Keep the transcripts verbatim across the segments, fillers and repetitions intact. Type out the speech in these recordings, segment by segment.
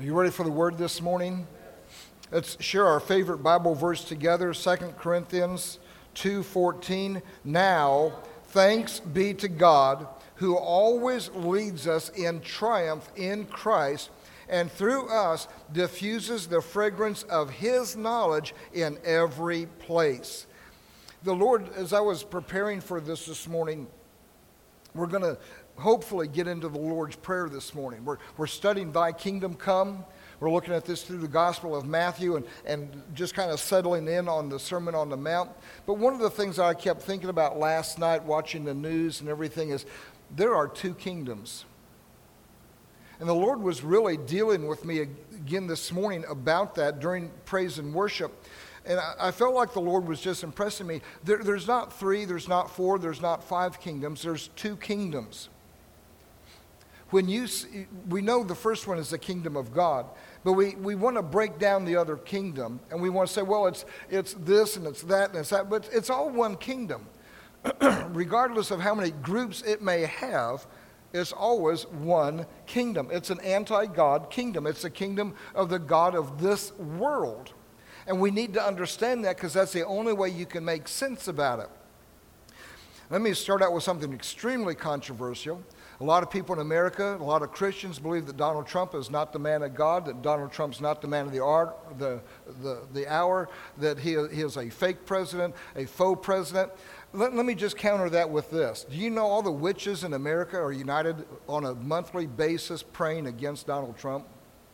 Are you ready for the word this morning? Let's share our favorite Bible verse together, Second Corinthians two fourteen. Now, thanks be to God, who always leads us in triumph in Christ, and through us diffuses the fragrance of his knowledge in every place. The Lord, as I was preparing for this this morning, we're going to hopefully get into the Lord's Prayer this morning. We're, we're studying Thy Kingdom Come. We're looking at this through the Gospel of Matthew and, and just kind of settling in on the Sermon on the Mount. But one of the things I kept thinking about last night watching the news and everything is there are two kingdoms. And the Lord was really dealing with me again this morning about that during praise and worship. And I, I felt like the Lord was just impressing me. There, there's not three, there's not four, there's not five kingdoms. There's two kingdoms. When you see, we know the first one is the kingdom of God, but we, we want to break down the other kingdom, and we want to say, well, it's it's this and it's that and it's that, but it's all one kingdom. Regardless of how many groups it may have, it's always one kingdom. It's an anti-God kingdom. It's the kingdom of the God of this world. And we need to understand that because that's the only way you can make sense about it. Let me start out with something extremely controversial. A lot of people in America, a lot of Christians believe that Donald Trump is not the man of God, that Donald Trump's not the man of the art, the the, the hour, that he, he is a fake president, a faux president. Let, let me just counter that with this. Do you know all the witches in America are united on a monthly basis praying against Donald Trump?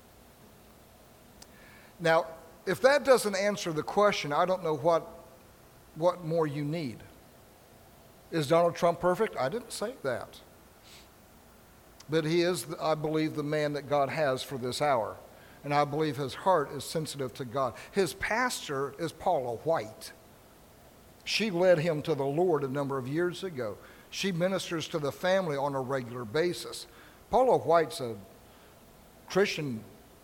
Now, if that doesn't answer the question, I don't know what what more you need. Is Donald Trump perfect? I didn't say that. But he is, I believe, the man that God has for this hour. And I believe his heart is sensitive to God. His pastor is Paula White. She led him to the Lord a number of years ago. She ministers to the family on a regular basis. Paula White's a Christian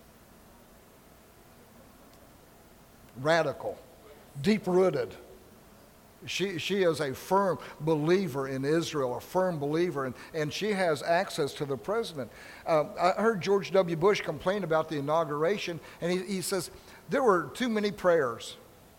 radical, deep-rooted. She she is a firm believer in Israel, a firm believer, and, and she has access to the president. Um, I heard George W. Bush complain about the inauguration, and he, he says, there were too many prayers.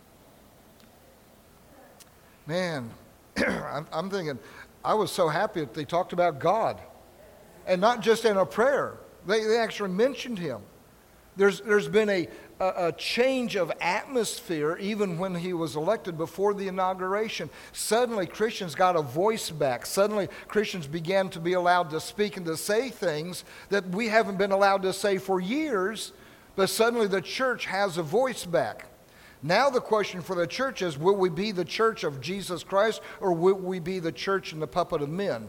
Man, I'm, I'm thinking, I was so happy that they talked about God, and not just in a prayer. They, they actually mentioned him. There's There's been a, a, a change of atmosphere even when he was elected before the inauguration. Suddenly Christians got a voice back. Suddenly Christians began to be allowed to speak and to say things that we haven't been allowed to say for years, but suddenly the church has a voice back. Now the question for the church is, will we be the church of Jesus Christ or will we be the church in the puppet of men?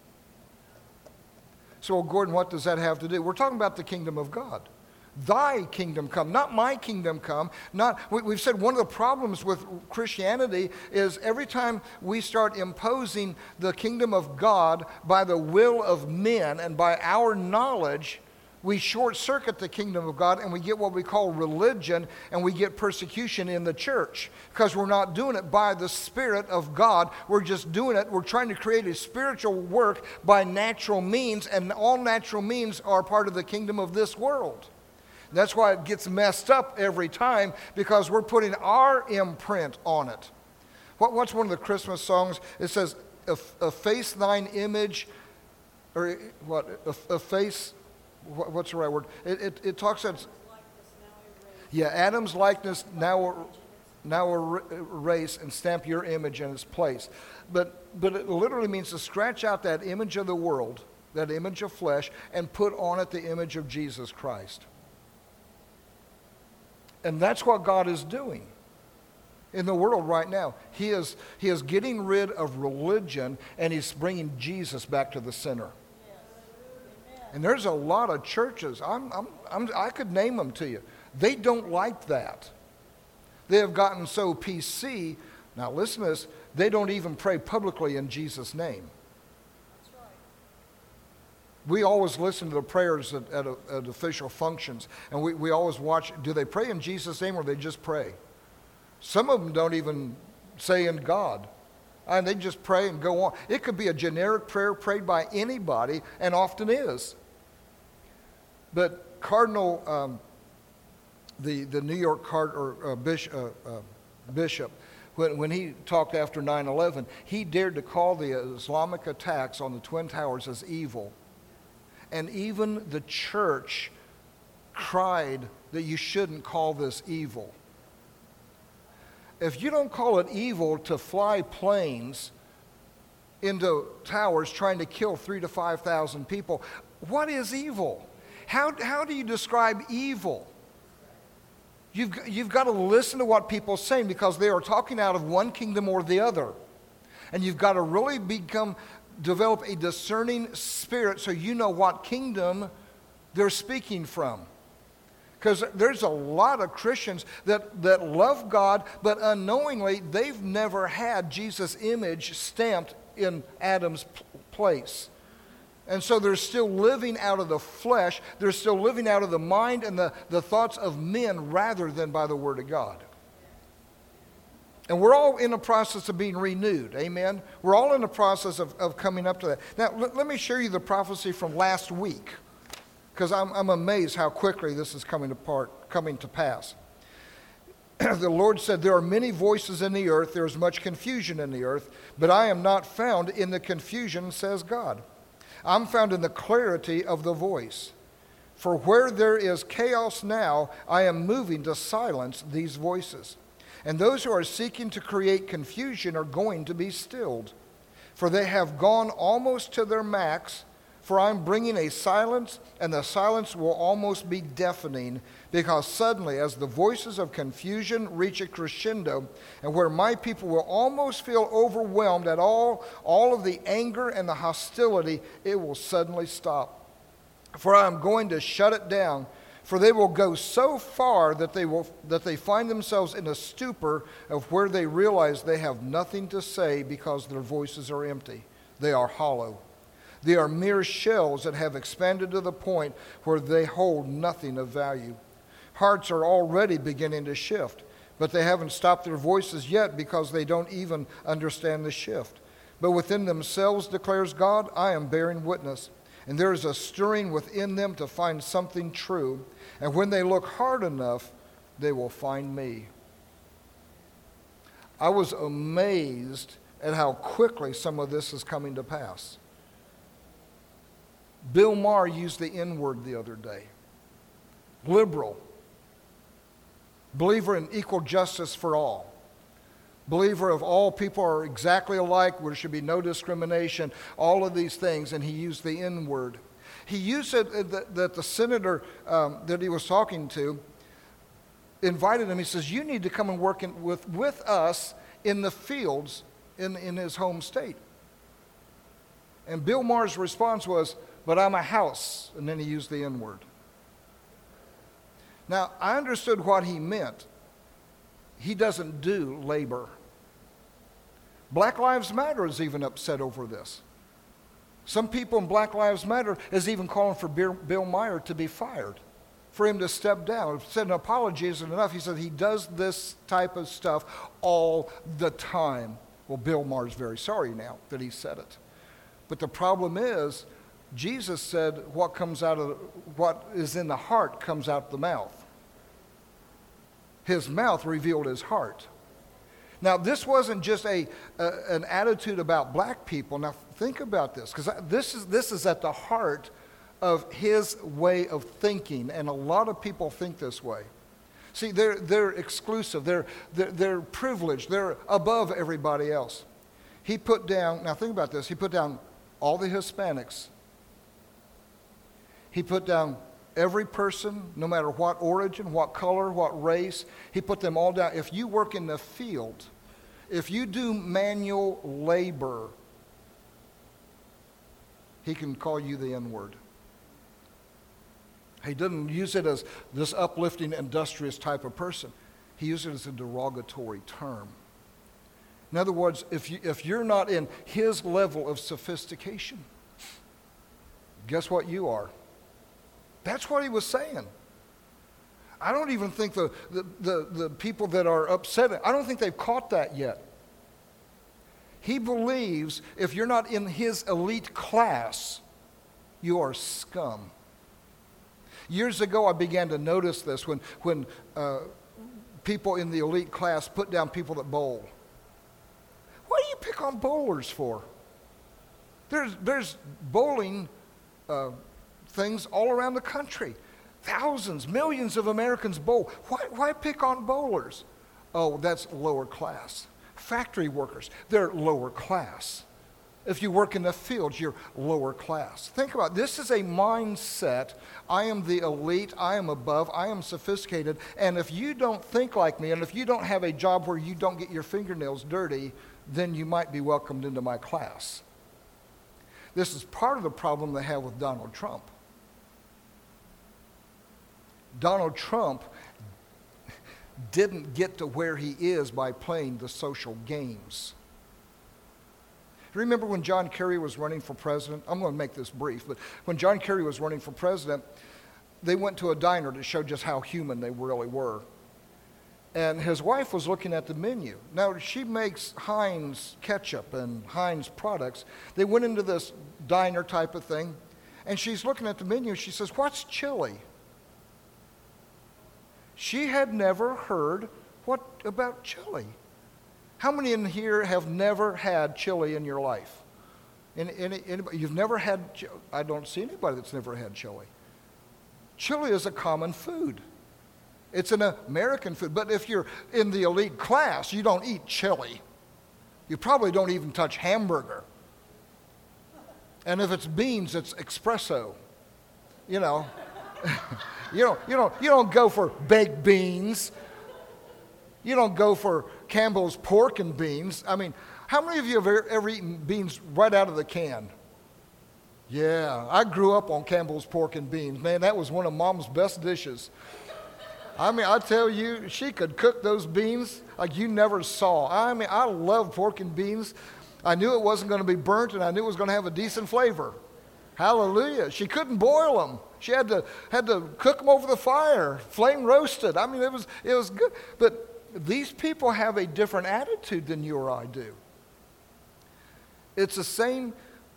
So, well, Gordon, what does that have to do? We're talking about the kingdom of God. Thy kingdom come, not my kingdom come. Not we, we've said one of the problems with Christianity is every time we start imposing the kingdom of God by the will of men and by our knowledge, we short circuit the kingdom of God and we get what we call religion, and we get persecution in the church because we're not doing it by the Spirit of God. We're just doing it. We're trying to create a spiritual work by natural means, and all natural means are part of the kingdom of this world. That's why it gets messed up every time, because we're putting our imprint on it. What, what's one of the Christmas songs? It says, efface thine image, or what, efface, what, what's the right word? It, it, it talks about, yeah, Adam's likeness now, now erase and stamp your image in its place. But, but it literally means to scratch out that image of the world, that image of flesh, and put on it the image of Jesus Christ. And that's what God is doing in the world right now. He is, he is getting rid of religion, and he's bringing Jesus back to the center. Yes. And there's a lot of churches, I'm, I'm, I'm, I could name them to you. They don't like that. They have gotten so P C. Now listen to this. They don't even pray publicly in Jesus' name. We always listen to the prayers at, at, at official functions, and we, we always watch, do they pray in Jesus' name or they just pray? Some of them don't even say in God. And they just pray and go on. It could be a generic prayer prayed by anybody, and often is. But Cardinal, um, the, the New York card, or, uh, bishop, uh, uh, bishop when, when he talked after nine eleven, he dared to call the Islamic attacks on the Twin Towers as evil. And even the church cried that you shouldn't call this evil. If you don't call it evil to fly planes into towers trying to kill three to five thousand people, what is evil? How, how do you describe evil? You've, you've got to listen to what people are saying, because they are talking out of one kingdom or the other. And you've got to really become, develop a discerning spirit so you know what kingdom they're speaking from. Because there's a lot of Christians that, that love God, but unknowingly they've never had Jesus' image stamped in Adam's p- place. And so they're still living out of the flesh. They're still living out of the mind and the, the thoughts of men rather than by the Word of God. And we're all in the process of being renewed. Amen? We're all in the process of, of coming up to that. Now, let, let me show you the prophecy from last week, because I'm, I'm amazed how quickly this is coming apart, coming to pass. The Lord said, there are many voices in the earth, there is much confusion in the earth, but I am not found in the confusion, says God. I'm found in the clarity of the voice. For where there is chaos now, I am moving to silence these voices. And those who are seeking to create confusion are going to be stilled. For they have gone almost to their max. For I'm bringing a silence, and the silence will almost be deafening, because suddenly, as the voices of confusion reach a crescendo, and where my people will almost feel overwhelmed at all, all of the anger and the hostility, it will suddenly stop. For I am going to shut it down, for they will go so far that they will that they find themselves in a stupor of where they realize they have nothing to say, because their voices are empty. They are hollow. They are mere shells that have expanded to the point where they hold nothing of value. Hearts are already beginning to shift, but they haven't stopped their voices yet, because they don't even understand the shift. But within themselves, declares God, I am bearing witness. And there is a stirring within them to find something true. And when they look hard enough, they will find me. I was amazed at how quickly some of this is coming to pass. Bill Maher used the N-word the other day. Liberal. Believer in equal justice for all. Believer of all people are exactly alike, there should be no discrimination, all of these things, and he used the N-word. He used it that, that the senator um, that he was talking to invited him. He says, you need to come and work in, with, with us in the fields in, in his home state. And Bill Maher's response was, but I'm a house, and then he used the N-word. Now, I understood what he meant. He doesn't do labor. Black Lives Matter is even upset over this. Some people in Black Lives Matter is even calling for Bill Maher to be fired, for him to step down. Said an apology isn't enough. He said he does this type of stuff all the time. Well, Bill Maher's very sorry now that he said it. But the problem is, Jesus said what comes out of what is in the heart comes out the mouth. His mouth revealed his heart. Now, this wasn't just a, a an attitude about black people. Now, think about this, because this is this is at the heart of his way of thinking, and a lot of people think this way. See, they're they're exclusive. They're they're, they're privileged. They're above everybody else. He put down. Now, think about this. He put down all the Hispanics. He put down every person, no matter what origin, what color, what race. He put them all down. If you work in the field, if you do manual labor, he can call you the N-word. He doesn't use it as this uplifting, industrious type of person. He uses it as a derogatory term. In other words, if, you, if you're not in his level of sophistication, guess what you are? That's what he was saying. I don't even think the, the, the, the people that are upset, I don't think they've caught that yet. He believes if you're not in his elite class, you are scum. Years ago, I began to notice this when, when uh, people in the elite class put down people that bowl. What do you pick on bowlers for? There's, there's bowling uh, things all around the country. Thousands, millions of Americans bowl. Why, why pick on bowlers? Oh, that's lower class. Factory workers, they're lower class. If you work in the fields, you're lower class. Think about it. This is a mindset. I am the elite. I am above. I am sophisticated. And if you don't think like me, and if you don't have a job where you don't get your fingernails dirty, then you might be welcomed into my class. This is part of the problem they have with Donald Trump. Donald Trump didn't get to where he is by playing the social games. Remember when John Kerry was running for president? I'm going to make this brief, but when John Kerry was running for president, they went to a diner to show just how human they really were. And his wife was looking at the menu. Now, she makes Heinz ketchup and Heinz products. They went into this diner type of thing, and she's looking at the menu. She says, "What's chili?" She had never heard what about chili. How many in here have never had chili in your life? Any, any, anybody, you've never had, I don't see anybody that's never had chili. Chili is a common food. It's an American food. But if you're in the elite class, you don't eat chili. You probably don't even touch hamburger. And if it's beans, it's espresso. You know, you don't, you don't, you don't go for baked beans. You don't go for Campbell's pork and beans. I mean, how many of you have ever, ever eaten beans right out of the can? Yeah, I grew up on Campbell's pork and beans. Man, that was one of Mom's best dishes. I mean, I tell you, she could cook those beans like you never saw. I mean, I love pork and beans. I knew it wasn't going to be burnt, and I knew it was going to have a decent flavor. Hallelujah. She couldn't boil them. She had to had to cook them over the fire, flame roasted. I mean, it was it was good. But these people have a different attitude than you or I do. It's the same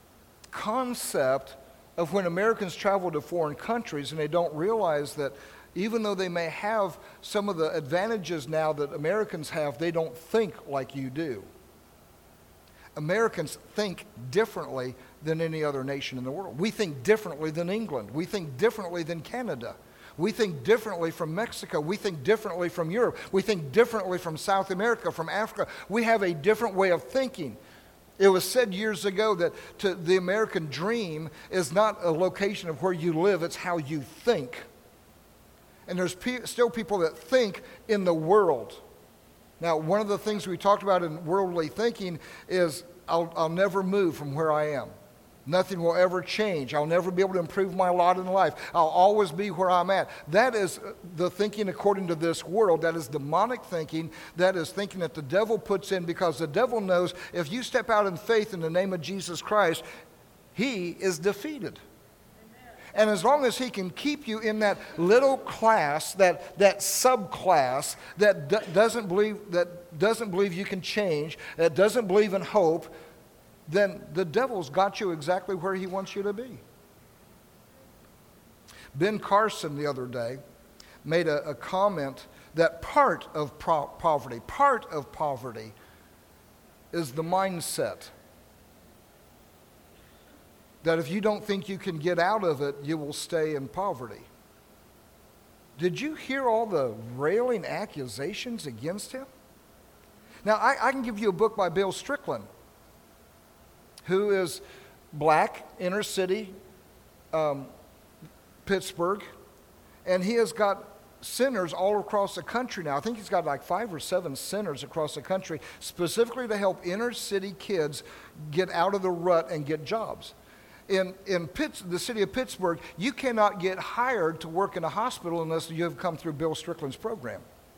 concept of when Americans travel to foreign countries and they don't realize that even though they may have some of the advantages now that Americans have, they don't think like you do. Americans think differently than any other nation in the world. We think differently than England. We think differently than Canada. We think differently from Mexico. We think differently from Europe. We think differently from South America, from Africa. We have a different way of thinking. It was said years ago that to the American dream is not a location of where you live, it's how you think. And there's pe- still people that think in the world. Now, one of the things we talked about in worldly thinking is I'll, I'll never move from where I am. Nothing will ever change. I'll never be able to improve my lot in life. I'll always be where I'm at. That is the thinking according to this world. That is demonic thinking. That is thinking that the devil puts in, because the devil knows if you step out in faith in the name of Jesus Christ, he is defeated. And as long as he can keep you in that little class, that, that subclass that d- doesn't believe that doesn't believe you can change, that doesn't believe in hope, then the devil's got you exactly where he wants you to be. Ben Carson the other day made a, a comment that part of pro- poverty, part of poverty is the mindset. That if you don't think you can get out of it, you will stay in poverty. Did you hear all the railing accusations against him? Now, I, I can give you a book by Bill Strickland, who is black, inner city, um, Pittsburgh, and he has got centers all across the country now. I think he's got like five or seven centers across the country specifically to help inner city kids get out of the rut and get jobs. In in Pitts, the city of Pittsburgh, you cannot get hired to work in a hospital unless you have come through Bill Strickland's program.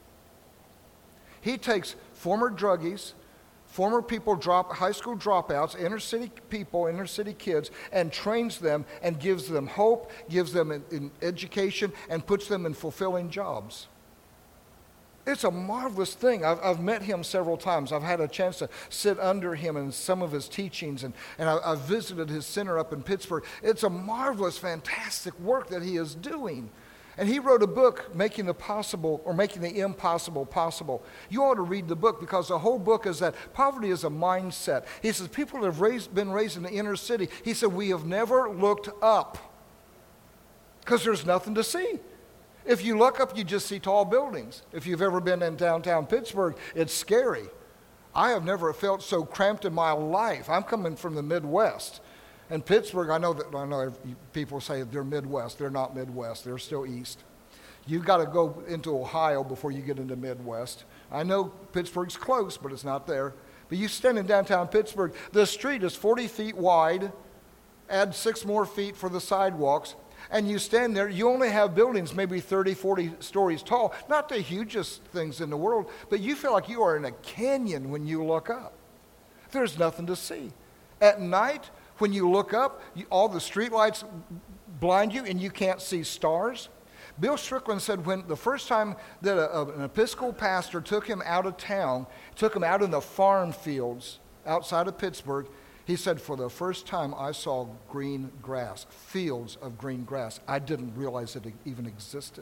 He takes former druggies, former people, drop high school dropouts, inner city people, inner city kids, and trains them and gives them hope, gives them an, an education, and puts them in fulfilling jobs. It's a marvelous thing. I've, I've met him several times. I've had a chance to sit under him in some of his teachings, and, and I, I've visited his center up in Pittsburgh. It's a marvelous, fantastic work that he is doing. And he wrote a book, Making the Possible, or Making the Impossible Possible. You ought to read the book, because the whole book is that poverty is a mindset. He says, people that have raised, been raised in the inner city, he said, we have never looked up because there's nothing to see. If you look up, you just see tall buildings. If you've ever been in downtown Pittsburgh, it's scary. I have never felt so cramped in my life. I'm coming from the Midwest. And Pittsburgh, I know that I know people say they're Midwest. They're not Midwest. They're still East. You've got to go into Ohio before you get into Midwest. I know Pittsburgh's close, but it's not there. But you stand in downtown Pittsburgh, the street is forty feet wide, add six more feet for the sidewalks, and you stand there, you only have buildings maybe thirty, forty stories tall, not the hugest things in the world, but you feel like you are in a canyon when you look up. There's nothing to see. At night, when you look up, you, all the streetlights blind you and you can't see stars. Bill Strickland said when the first time that a, a, an Episcopal pastor took him out of town, took him out in the farm fields outside of Pittsburgh, he said, for the first time I saw green grass, fields of green grass. I didn't realize it even existed.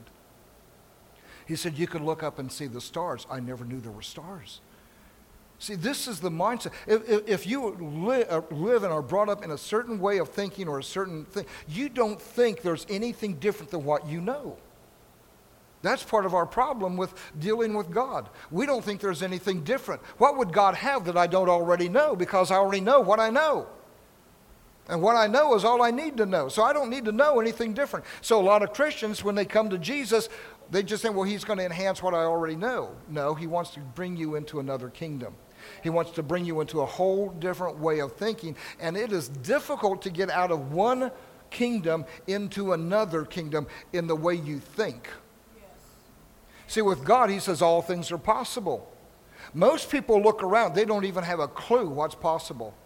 He said, you could look up and see the stars. I never knew there were stars. See, this is the mindset. If, if, if you li- uh, live and are brought up in a certain way of thinking or a certain thing, you don't think there's anything different than what you know. That's part of our problem with dealing with God. We don't think there's anything different. What would God have that I don't already know? Because I already know what I know. And what I know is all I need to know. So I don't need to know anything different. So a lot of Christians, when they come to Jesus, they just think, well, he's going to enhance what I already know. No, he wants to bring you into another kingdom. He wants to bring you into a whole different way of thinking. And it is difficult to get out of one kingdom into another kingdom in the way you think. Yes. See, with God, he says all things are possible. Most people look around, they don't even have a clue what's possible.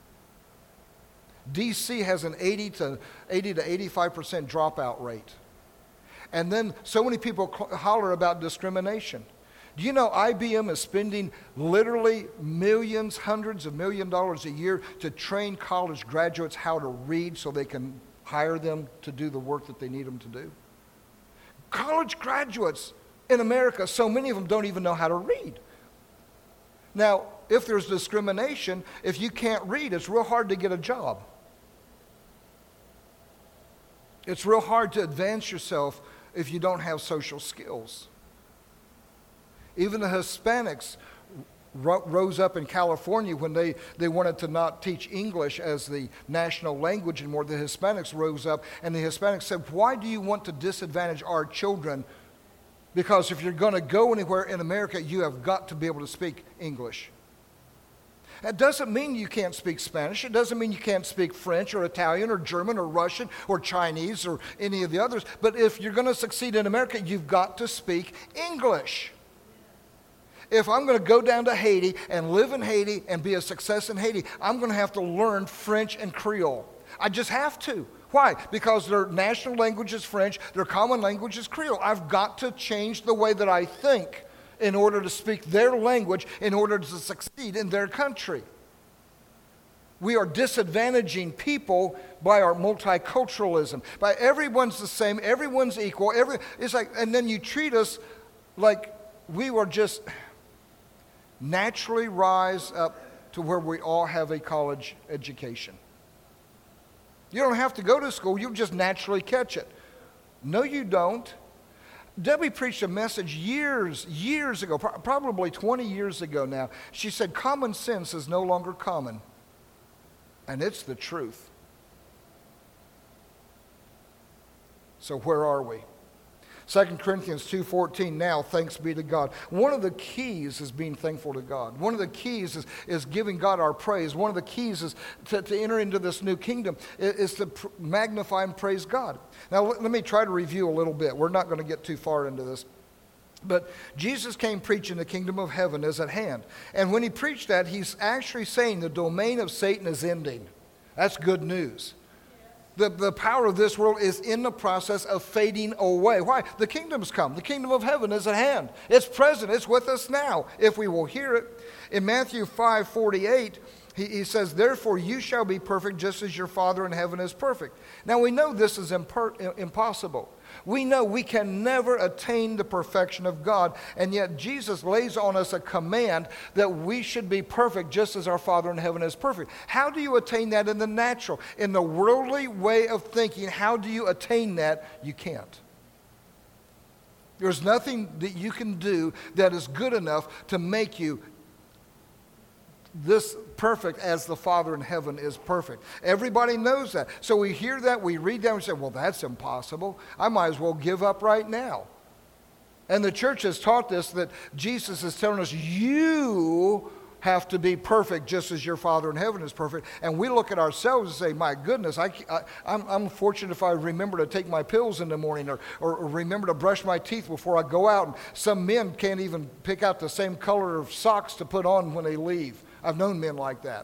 D C has an eighty to eighty-five percent dropout rate. And then so many people cl- holler about discrimination. Do you know I B M is spending literally millions, hundreds of million dollars a year to train college graduates how to read so they can hire them to do the work that they need them to do? College graduates in America, so many of them don't even know how to read. Now, if there's discrimination, if you can't read, it's real hard to get a job. It's real hard to advance yourself if you don't have social skills. Even the Hispanics ro- rose up in California when they, they wanted to not teach English as the national language anymore. The Hispanics rose up, and the Hispanics said, why do you want to disadvantage our children? Because if you're going to go anywhere in America, you have got to be able to speak English. That doesn't mean you can't speak Spanish. It doesn't mean you can't speak French or Italian or German or Russian or Chinese or any of the others. But if you're going to succeed in America, you've got to speak English. If I'm going to go down to Haiti and live in Haiti and be a success in Haiti, I'm going to have to learn French and Creole. I just have to. Why? Because their national language is French, their common language is Creole. I've got to change the way that I think in order to speak their language, in order to succeed in their country. We are disadvantaging people by our multiculturalism. By everyone's the same, everyone's equal. Every, it's like, and then you treat us like we were just naturally rise up to where we all have a college education. You don't have to go to school, you'll just naturally catch it. No, you don't. Debbie preached a message years, years ago, pro- probably twenty years ago now. She said, common sense is no longer common. And it's the truth. So where are we? Second Corinthians two fourteen, now thanks be to God. One of the keys is being thankful to God. One of the keys is, is giving God our praise. One of the keys is to, to enter into this new kingdom is, is to pr- magnify and praise God. Now let, let me try to review a little bit. We're not going to get too far into this. But Jesus came preaching the kingdom of heaven is at hand. And when he preached that, he's actually saying the domain of Satan is ending. That's good news. The, the power of this world is in the process of fading away. Why? The kingdom's come. The kingdom of heaven is at hand. It's present. It's with us now, if we will hear it. In Matthew five forty-eight, he, he says, therefore you shall be perfect just as your Father in heaven is perfect. Now we know this is impar- impossible. We know we can never attain the perfection of God, and yet Jesus lays on us a command that we should be perfect just as our Father in heaven is perfect. How do you attain that in the natural? In the worldly way of thinking, how do you attain that? You can't. There's nothing that you can do that is good enough to make you this perfect as the Father in heaven is perfect. Everybody knows that. So we hear that, we read that, and we say, well, that's impossible. I might as well give up right now. And the church has taught this, that Jesus is telling us, you have to be perfect just as your Father in heaven is perfect. And we look at ourselves and say, my goodness, I, I, I'm, I'm fortunate if I remember to take my pills in the morning or, or, or remember to brush my teeth before I go out. And some men can't even pick out the same color of socks to put on when they leave. I've known men like that.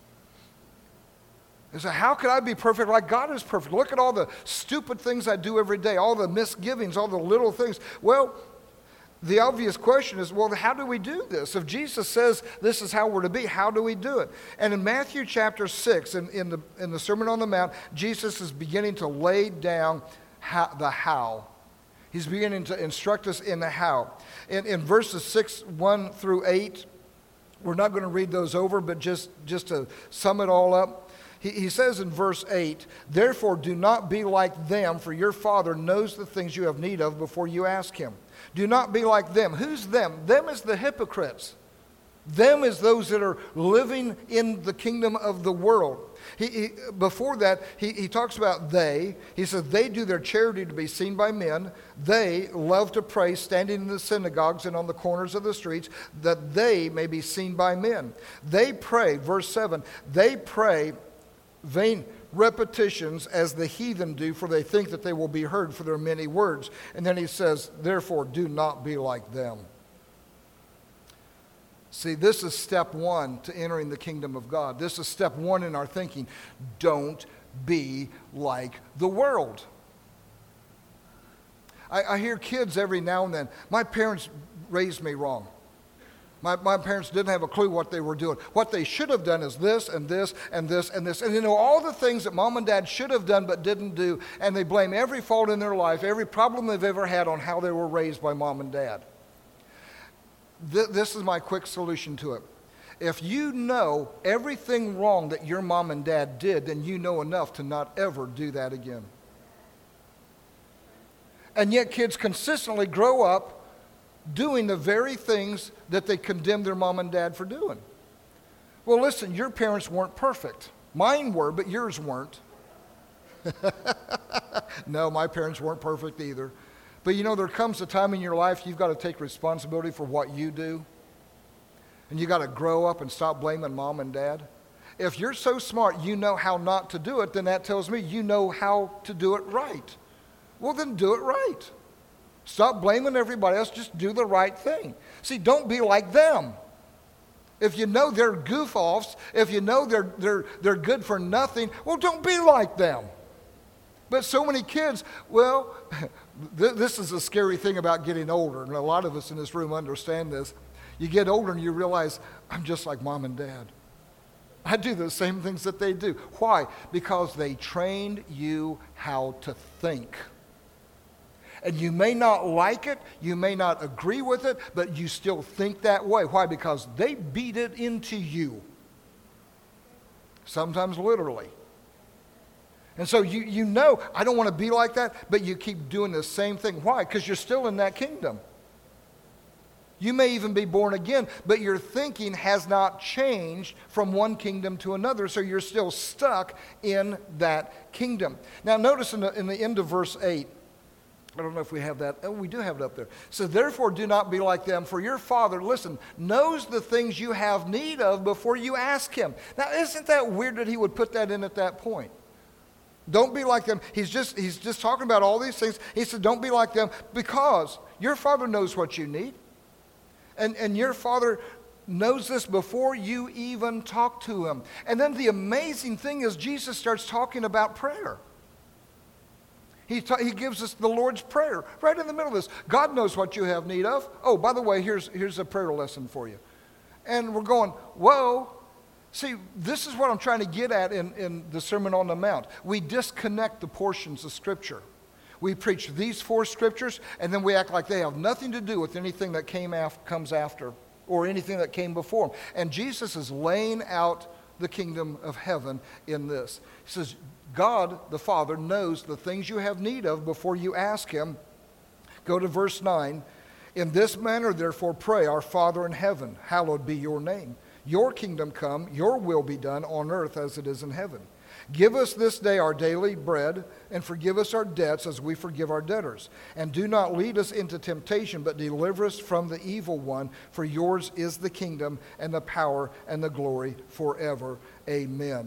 And so how could I be perfect like God is perfect? Look at all the stupid things I do every day, all the misgivings, all the little things. Well, the obvious question is, well, how do we do this? If Jesus says this is how we're to be, how do we do it? And in Matthew chapter six, in, in, the, in the Sermon on the Mount, Jesus is beginning to lay down how, the how. He's beginning to instruct us in the how. In, in verses six, one through eight, we're not going to read those over, but just, just to sum it all up, he, he says in verse eight, therefore do not be like them, for your Father knows the things you have need of before you ask him. Do not be like them. Who's them? Them is the hypocrites. Them is those that are living in the kingdom of the world. He, he, before that, he, he talks about they. He says they do their charity to be seen by men. They love to pray, standing in the synagogues and on the corners of the streets, that they may be seen by men. They pray, verse seven, they pray vain repetitions as the heathen do, for they think that they will be heard for their many words. And then he says, therefore, do not be like them. See, this is step one to entering the kingdom of God. This is step one in our thinking. Don't be like the world. I, I hear kids every now and then, my parents raised me wrong. My, my parents didn't have a clue what they were doing. What they should have done is this and this and this and this. And you know, all the things that mom and dad should have done but didn't do, and they blame every fault in their life, every problem they've ever had on how they were raised by mom and dad. Th- this is my quick solution to it. If you know everything wrong that your mom and dad did, then you know enough to not ever do that again. And yet kids consistently grow up doing the very things that they condemn their mom and dad for doing. Well, listen, your parents weren't perfect. Mine were, but yours weren't. No, my parents weren't perfect either. But you know, there comes a time in your life you've got to take responsibility for what you do. And you got to grow up and stop blaming mom and dad. If you're so smart you know how not to do it, then that tells me you know how to do it right. Well, then do it right. Stop blaming everybody else. Just do the right thing. See, don't be like them. If you know they're goof-offs, if you know they're, they're, they're good for nothing, well, don't be like them. But so many kids, well, th- this is a scary thing about getting older, and a lot of us in this room understand this. You get older and you realize, I'm just like mom and dad. I do the same things that they do. Why? Because they trained you how to think. And you may not like it, you may not agree with it, but you still think that way. Why? Because they beat it into you. Sometimes literally. And so you, you know, I don't want to be like that, but you keep doing the same thing. Why? Because you're still in that kingdom. You may even be born again, but your thinking has not changed from one kingdom to another, so you're still stuck in that kingdom. Now notice in the, in the end of verse eight, I don't know if we have that. Oh, we do have it up there. So therefore do not be like them, for your Father, listen, knows the things you have need of before you ask him. Now isn't that weird that he would put that in at that point? Don't be like them. He's just, he's just talking about all these things. He said don't be like them because your Father knows what you need. And, and your Father knows this before you even talk to him. And then the amazing thing is Jesus starts talking about prayer. He, ta- he gives us the Lord's Prayer right in the middle of this. God knows what you have need of. Oh, by the way, here's, here's a prayer lesson for you. And we're going, whoa. See, this is what I'm trying to get at in, in the Sermon on the Mount. We disconnect the portions of Scripture. We preach these four scriptures, and then we act like they have nothing to do with anything that came af- comes after or anything that came before them. And Jesus is laying out the kingdom of heaven in this. He says, God, the Father, knows the things you have need of before you ask him. Go to verse nine. In this manner, therefore, pray, our Father in heaven, hallowed be your name. Your kingdom come, your will be done on earth as it is in heaven. Give us this day our daily bread, and forgive us our debts as we forgive our debtors. And do not lead us into temptation, but deliver us from the evil one. For yours is the kingdom, and the power, and the glory forever. Amen.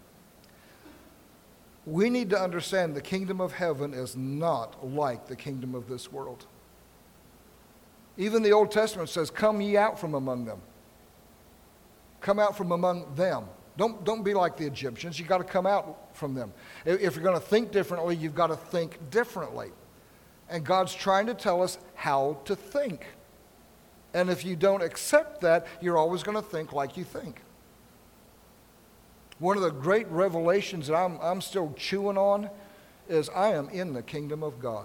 We need to understand the kingdom of heaven is not like the kingdom of this world. Even the Old Testament says, come ye out from among them. Come out from among them. Don't, don't be like the Egyptians. You've got to come out from them. If you're going to think differently, you've got to think differently. And God's trying to tell us how to think. And if you don't accept that, you're always going to think like you think. One of the great revelations that I'm, I'm still chewing on is I am in the kingdom of God.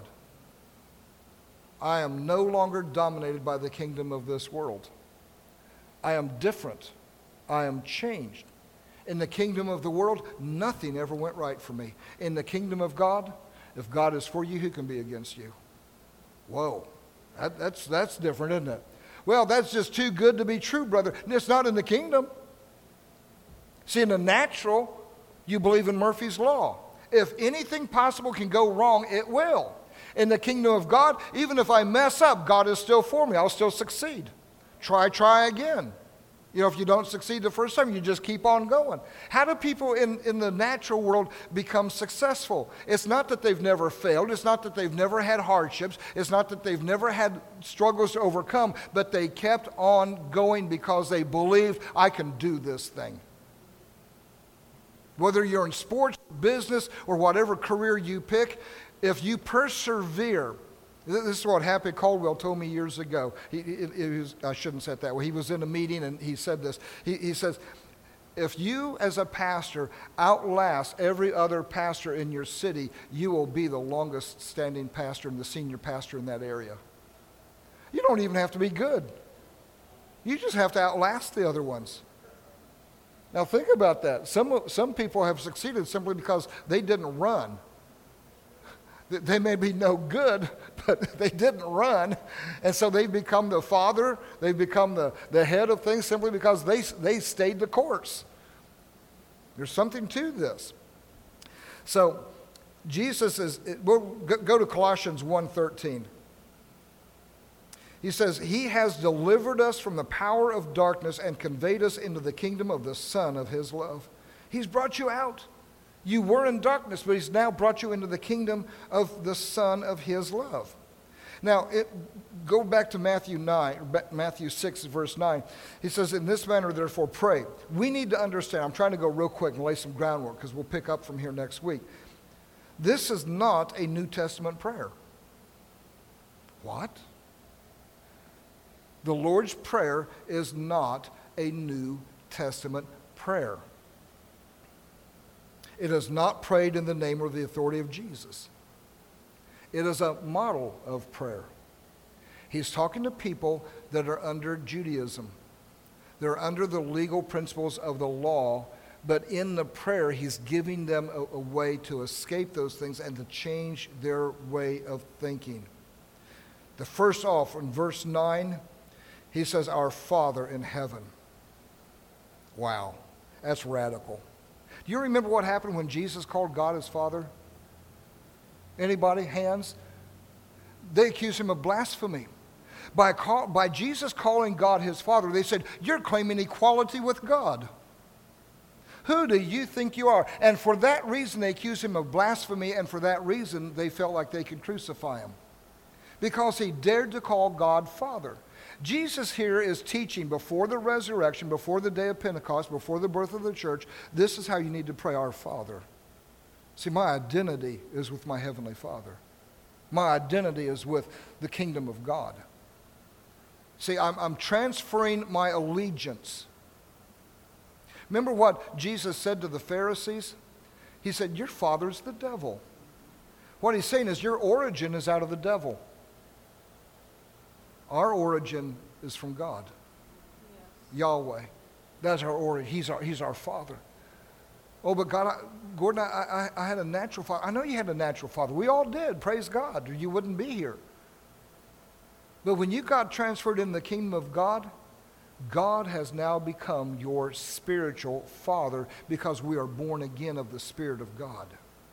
I am no longer dominated by the kingdom of this world. I am different. I am changed. In the kingdom of the world, nothing ever went right for me. In the kingdom of God, if God is for you, who can be against you? Whoa, that, that's, that's different, isn't it? Well, that's just too good to be true, brother. It's not in the kingdom. See, in the natural, you believe in Murphy's Law. If anything possible can go wrong, it will. In the kingdom of God, even if I mess up, God is still for me. I'll still succeed. Try, try again. You know, if you don't succeed the first time, you just keep on going. How do people in, in the natural world become successful? It's not that they've never failed. It's not that they've never had hardships. It's not that they've never had struggles to overcome, but they kept on going because they believed, I can do this thing. Whether you're in sports, business, or whatever career you pick, if you persevere. This is what Happy Caldwell told me years ago. He, it, it was, I shouldn't say it that way. He was in a meeting and he said this. He, he says, if you as a pastor outlast every other pastor in your city, you will be the longest standing pastor and the senior pastor in that area. You don't even have to be good. You just have to outlast the other ones. Now think about that. Some, some people have succeeded simply because they didn't run. They may be no good, but they didn't run. And so they've become the father, they've become the, the head of things simply because they, they stayed the course. There's something to this. So Jesus is, we'll go to Colossians one thirteen. He says, he has delivered us from the power of darkness and conveyed us into the kingdom of the Son of his love. He's brought you out. You were in darkness, but he's now brought you into the kingdom of the Son of his love. Now, it, go back to Matthew nine, Matthew six, verse nine. He says, in this manner, therefore, pray. We need to understand. I'm trying to go real quick and lay some groundwork because we'll pick up from here next week. This is not a New Testament prayer. What? The Lord's Prayer is not a New Testament prayer. It is not prayed in the name or the authority of Jesus. It is a model of prayer. He's talking to people that are under Judaism. They're under the legal principles of the law, but in the prayer, he's giving them a, a way to escape those things and to change their way of thinking. The first off, in verse nine, he says, our Father in heaven. Wow, that's radical. Do you remember what happened when Jesus called God his Father? Anybody? Hands? They accused him of blasphemy. By, call, by Jesus calling God his Father, they said, you're claiming equality with God. Who do you think you are? And for that reason, they accused him of blasphemy, and for that reason, they felt like they could crucify him. Because he dared to call God Father. Jesus here is teaching before the resurrection, before the day of Pentecost, before the birth of the church, this is how you need to pray, our Father. See, my identity is with my Heavenly Father. My identity is with the kingdom of God. See, I'm, I'm transferring my allegiance. Remember what Jesus said to the Pharisees? He said, your father's the devil. What he's saying is your origin is out of the devil. Our origin is from God. Yes. Yahweh. That's our origin. He's our, he's our Father. Oh, but God, I, Gordon, I, I, I had a natural father. I know you had a natural father. We all did. Praise God. Or you wouldn't be here. But when you got transferred in the kingdom of God, God has now become your spiritual father because we are born again of the Spirit of God.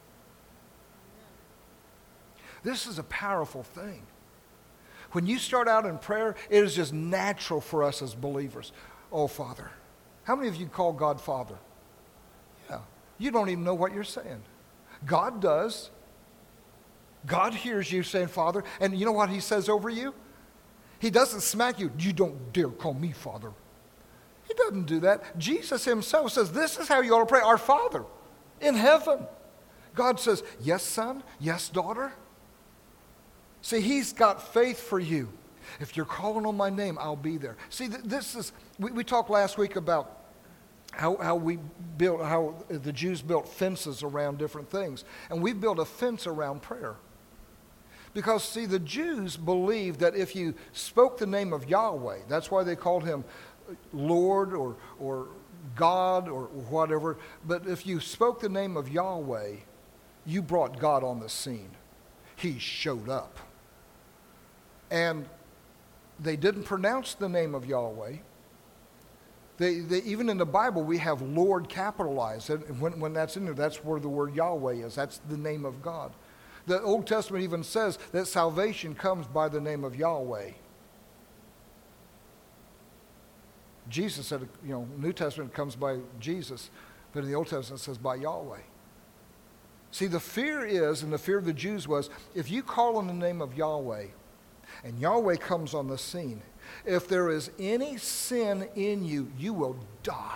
This is a powerful thing. When you start out in prayer, it is just natural for us as believers. Oh, Father. How many of you call God Father? Yeah. You don't even know what you're saying. God does. God hears you saying Father, and you know what he says over you? He doesn't smack you. You don't dare call me Father. He doesn't do that. Jesus himself says, this is how you ought to pray. Our Father in heaven. God says, yes, son. Yes, daughter. See, he's got faith for you. If you're calling on my name, I'll be there. See, th- this is, we, we talked last week about how, how we built, how the Jews built fences around different things. And we built a fence around prayer. Because, see, the Jews believed that if you spoke the name of Yahweh, that's why they called him Lord or, or God or whatever. But if you spoke the name of Yahweh, you brought God on the scene. He showed up. And they didn't pronounce the name of Yahweh. They, they, even in the Bible, we have Lord capitalized. And when, when that's in there, that's where the word Yahweh is. That's the name of God. The Old Testament even says that salvation comes by the name of Yahweh. Jesus said, you know, New Testament comes by Jesus, but in the Old Testament it says by Yahweh. See, the fear is, and the fear of the Jews was, if you call on the name of Yahweh, and Yahweh comes on the scene, if there is any sin in you, you will die.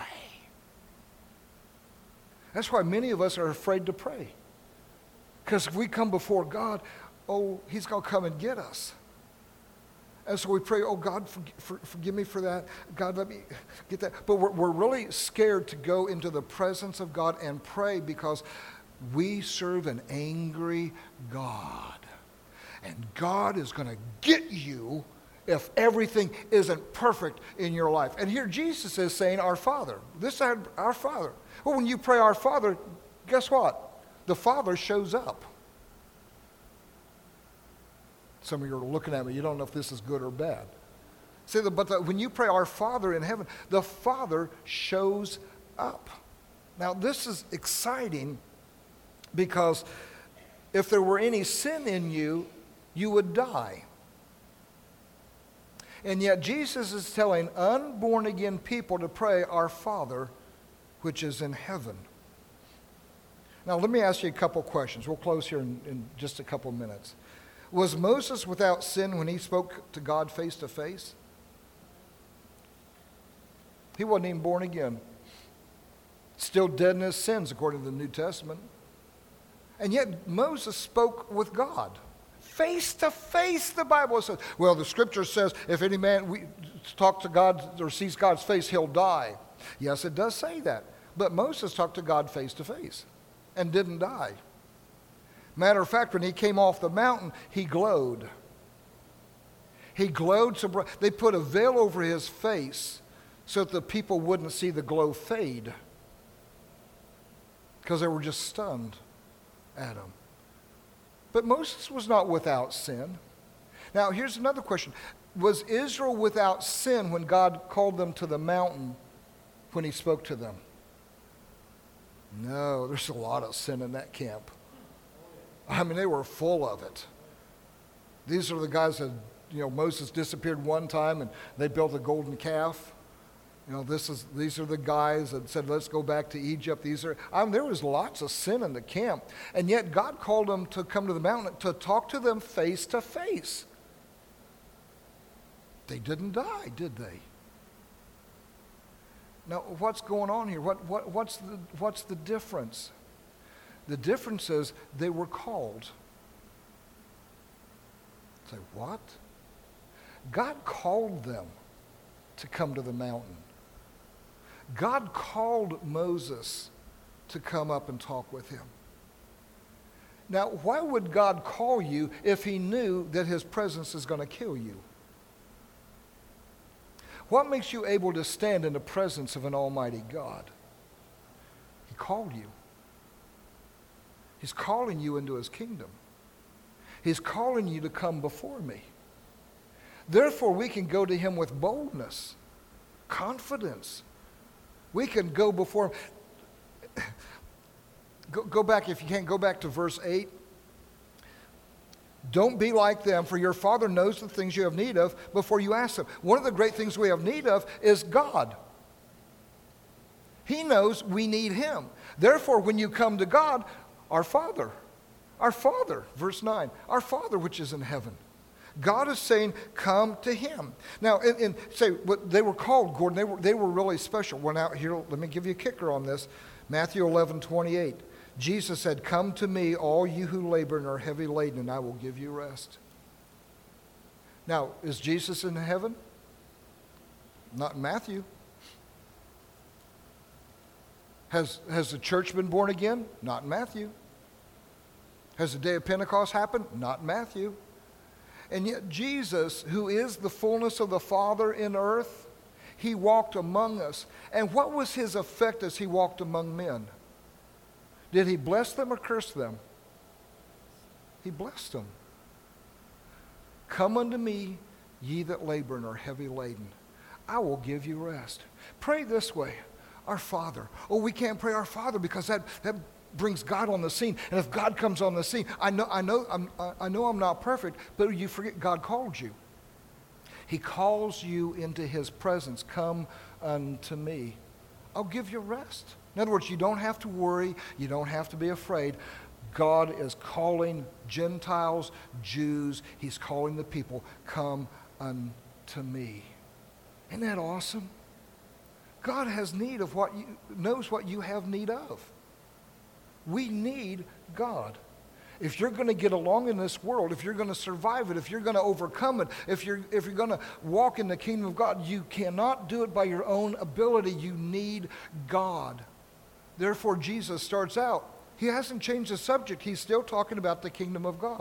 That's why many of us are afraid to pray. Because if we come before God, oh, he's going to come and get us. And so we pray, oh, God, forgive, for, forgive me for that. God, let me get that. But we're, we're really scared to go into the presence of God and pray because we serve an angry God. And God is going to get you if everything isn't perfect in your life. And here Jesus is saying, our Father. This is our, our Father. Well, when you pray our Father, guess what? The Father shows up. Some of you are looking at me. You don't know if this is good or bad. See, but the, when you pray our Father in heaven, the Father shows up. Now, this is exciting because if there were any sin in you, you would die. And yet Jesus is telling unborn again people to pray, our Father, which is in heaven. Now, let me ask you a couple questions. We'll close here in, in just a couple minutes. Was Moses without sin when he spoke to God face to face? He wasn't even born again. Still dead in his sins, according to the New Testament. And yet Moses spoke with God. Face to face, the Bible says. Well, the scripture says if any man we, talks to God or sees God's face, he'll die. Yes, it does say that. But Moses talked to God face to face and didn't die. Matter of fact, when he came off the mountain, he glowed. He glowed so bright. They put a veil over his face so that the people wouldn't see the glow fade because they were just stunned at him. But Moses was not without sin. Now, here's another question. Was Israel without sin when God called them to the mountain when he spoke to them? No, there's a lot of sin in that camp. I mean, they were full of it. These are the guys that, you know, Moses disappeared one time and they built a golden calf. You know, this is these are the guys that said, let's go back to Egypt. These are, I mean, there was lots of sin in the camp. And yet God called them to come to the mountain to talk to them face to face. They didn't die, did they? Now, what's going on here? What, what, what's the, what's the difference? The difference is they were called. Say, what? God called them to come to the mountain. God called Moses to come up and talk with him. Now, why would God call you if he knew that his presence is going to kill you? What makes you able to stand in the presence of an almighty God? He called you. He's calling you into his kingdom. He's calling you to come before me. Therefore, we can go to him with boldness, confidence. We can go before him. Go, go back, if you can't, go back to verse eight. Don't be like them, for your Father knows the things you have need of before you ask him. One of the great things we have need of is God. He knows we need him. Therefore, when you come to God, our Father, our Father, verse nine, our Father which is in heaven. God is saying, come to him. Now, and, and say, what they were called, Gordon, they were, they were really special. Well, now, here, let me give you a kicker on this. Matthew eleven twenty-eight. Jesus said, come to me, all you who labor and are heavy laden, and I will give you rest. Now, is Jesus in heaven? Not in Matthew. Has, has the church been born again? Not in Matthew. Has the day of Pentecost happened? Not in Matthew. And yet Jesus, who is the fullness of the Father in earth, he walked among us. And what was his effect as he walked among men? Did he bless them or curse them? He blessed them. Come unto me, ye that labor and are heavy laden. I will give you rest. Pray this way. Our Father. Oh, we can't pray our Father because that, that brings God on the scene. And if God comes on the scene, I know, I know, I'm, I know I'm not perfect, but you forget God called you. He calls you into his presence. Come unto me. I'll give you rest. In other words, you don't have to worry. You don't have to be afraid. God is calling Gentiles, Jews. He's calling the people, come unto me. Isn't that awesome? God has need of what you, knows what you have need of. We need God. If you're going to get along in this world, if you're going to survive it, if you're going to overcome it, if you're, if you're going to walk in the kingdom of God, you cannot do it by your own ability. You need God. Therefore, Jesus starts out. He hasn't changed the subject. He's still talking about the kingdom of God.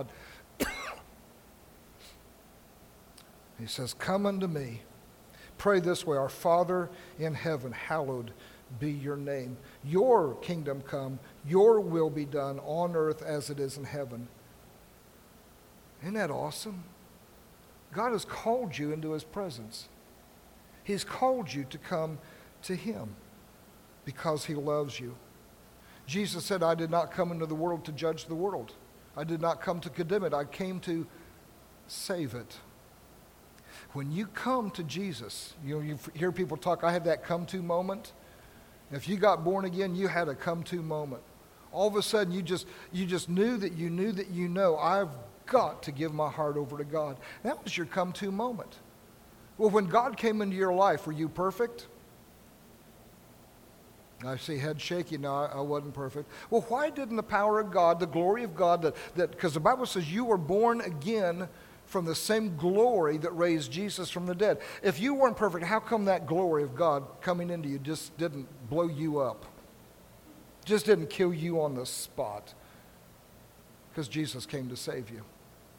He says, come unto me. Pray this way, our Father in heaven, hallowed be your name. Your kingdom come, your will be done on earth as it is in heaven. Isn't that awesome? God has called you into his presence. He's called you to come to him because he loves you. Jesus said, I did not come into the world to judge the world. I did not come to condemn it. I came to save it. When you come to Jesus, you know, you hear people talk, I had that come-to moment. If you got born again, you had a come-to moment. All of a sudden, you just you just knew that you knew that you know, I've got to give my heart over to God. That was your come-to moment. Well, when God came into your life, were you perfect? I see head shaking. No, I, I wasn't perfect. Well, why didn't the power of God, the glory of God, that that because the Bible says you were born again from the same glory that raised Jesus from the dead. If you weren't perfect, how come that glory of God coming into you just didn't blow you up? Just didn't kill you on the spot? Because Jesus came to save you.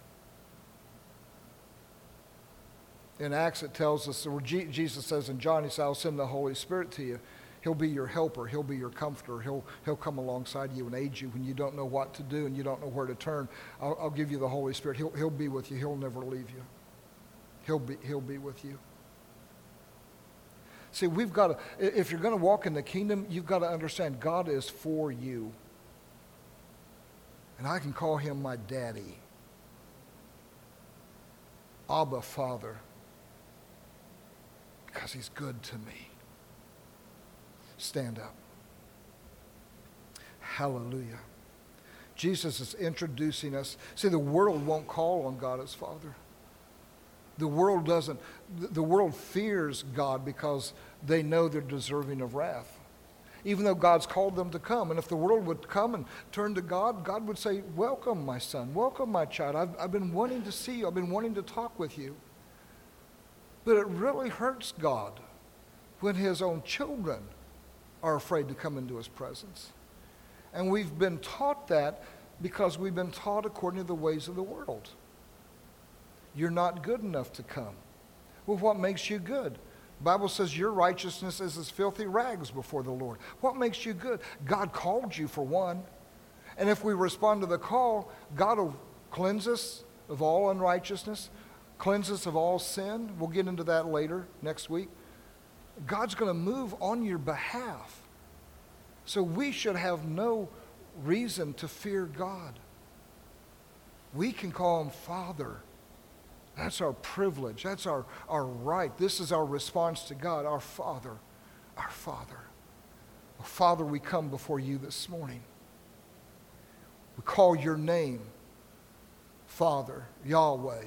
In Acts it tells us, where Jesus says in John, he says, I'll send the Holy Spirit to you. He'll be your helper. He'll be your comforter. He'll, he'll come alongside you and aid you when you don't know what to do and you don't know where to turn. I'll, I'll give you the Holy Spirit. He'll, he'll be with you. He'll never leave you. He'll be, he'll be with you. See, we've got to, if you're going to walk in the kingdom, you've got to understand God is for you. And I can call him my daddy. Abba, Father. Because he's good to me. Stand up. Hallelujah. Jesus is introducing us. See, the world won't call on God as Father. The world doesn't. The world fears God because they know they're deserving of wrath. Even though God's called them to come. And if the world would come and turn to God, God would say, welcome, my son. Welcome, my child. I've, I've been wanting to see you. I've been wanting to talk with you. But it really hurts God when his own children are afraid to come into his presence. And we've been taught that because we've been taught according to the ways of the world. You're not good enough to come. Well, what makes you good? The Bible says your righteousness is as filthy rags before the Lord. What makes you good? God called you for one. And if we respond to the call, God will cleanse us of all unrighteousness, cleanse us of all sin. We'll get into that later next week. God's going to move on your behalf. So we should have no reason to fear God. We can call him Father. That's our privilege. That's our, our right. This is our response to God, our Father, our Father. Oh, Father, we come before you this morning. We call your name, Father, Yahweh,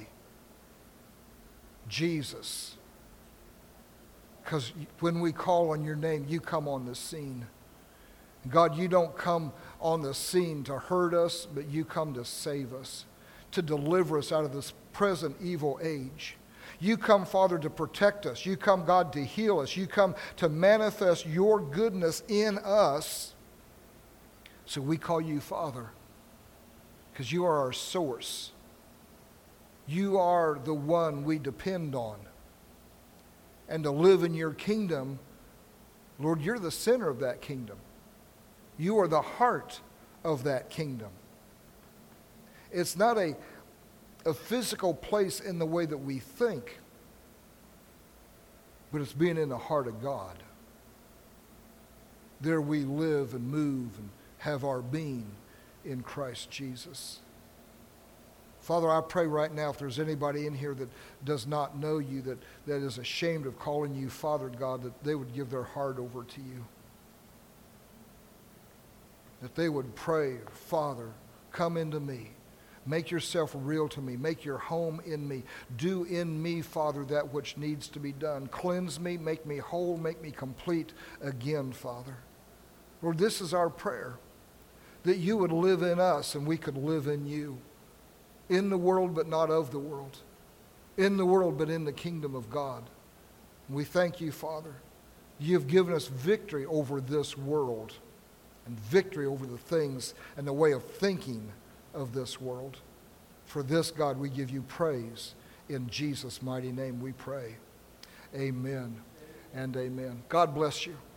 Jesus. Because when we call on your name, you come on the scene. God, you don't come on the scene to hurt us, but you come to save us, to deliver us out of this present evil age. You come, Father, to protect us. You come, God, to heal us. You come to manifest your goodness in us. So we call you Father, because you are our source. You are the one we depend on. And to live in your kingdom, Lord, you're the center of that kingdom. You are the heart of that kingdom. It's not a, a physical place in the way that we think, but it's being in the heart of God. There we live and move and have our being in Christ Jesus. Father, I pray right now if there's anybody in here that does not know you, that, that is ashamed of calling you Father God, that they would give their heart over to you. That they would pray, Father, come into me. Make yourself real to me. Make your home in me. Do in me, Father, that which needs to be done. Cleanse me, make me whole, make me complete again, Father. Lord, this is our prayer, that you would live in us and we could live in you. In the world, but not of the world. In the world, but in the kingdom of God. We thank you, Father. You have given us victory over this world and victory over the things and the way of thinking of this world. For this, God, we give you praise. In Jesus' mighty name we pray. Amen and amen. God bless you.